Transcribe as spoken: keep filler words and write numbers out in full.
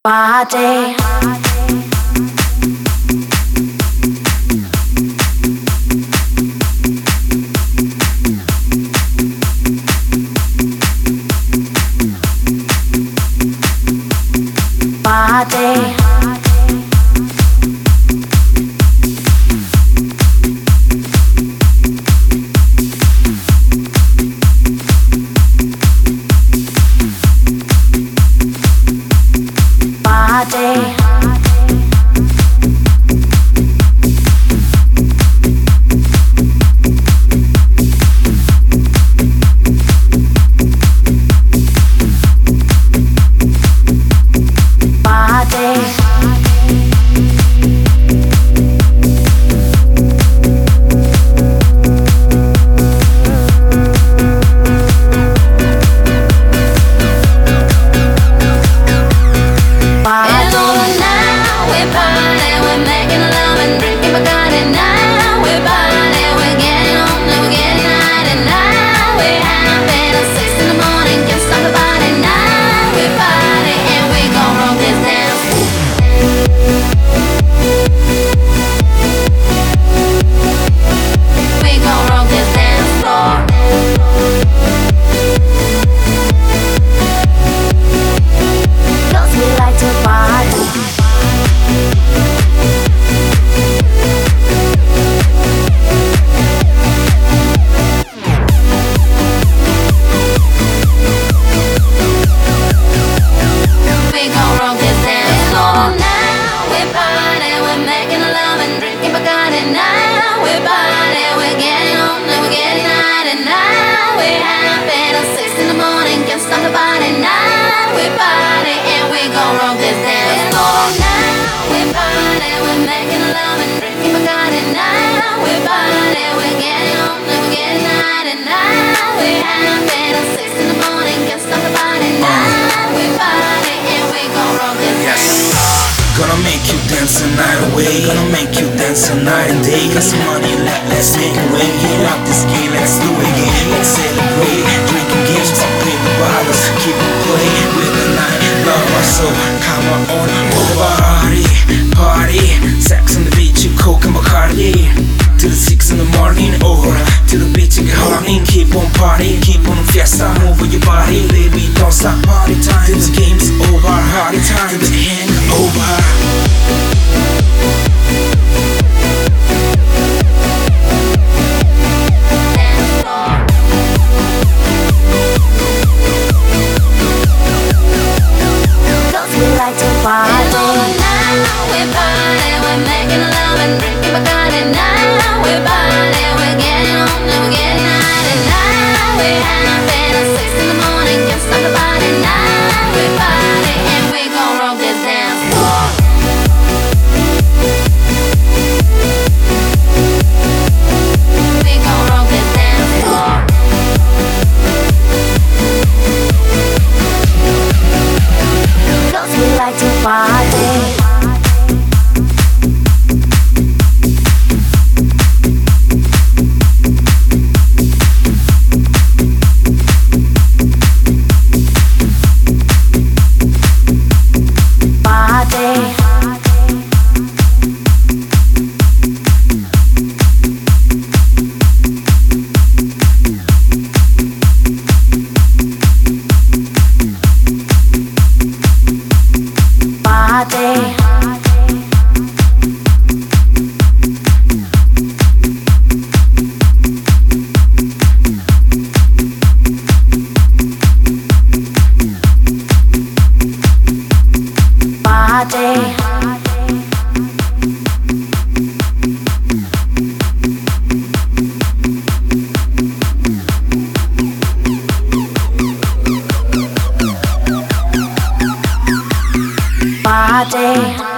Party. Party. Gonna make you dance the night away. Gonna make you dance the night and day. Got some money, let, let's make a way. Get out this game, let's do it again. Let's celebrate, drinking games, some paper bottles. Keep it playing with the night, love our soul. Come on, over party, party. Sex on the beach, you coke and Bacardi. Till the six in the morning, over to the beach and get horny. Keep on partying, keep on fiesta. Move your body, baby, don't stop party time. Till the game's over, party time. Till the hangover. Party.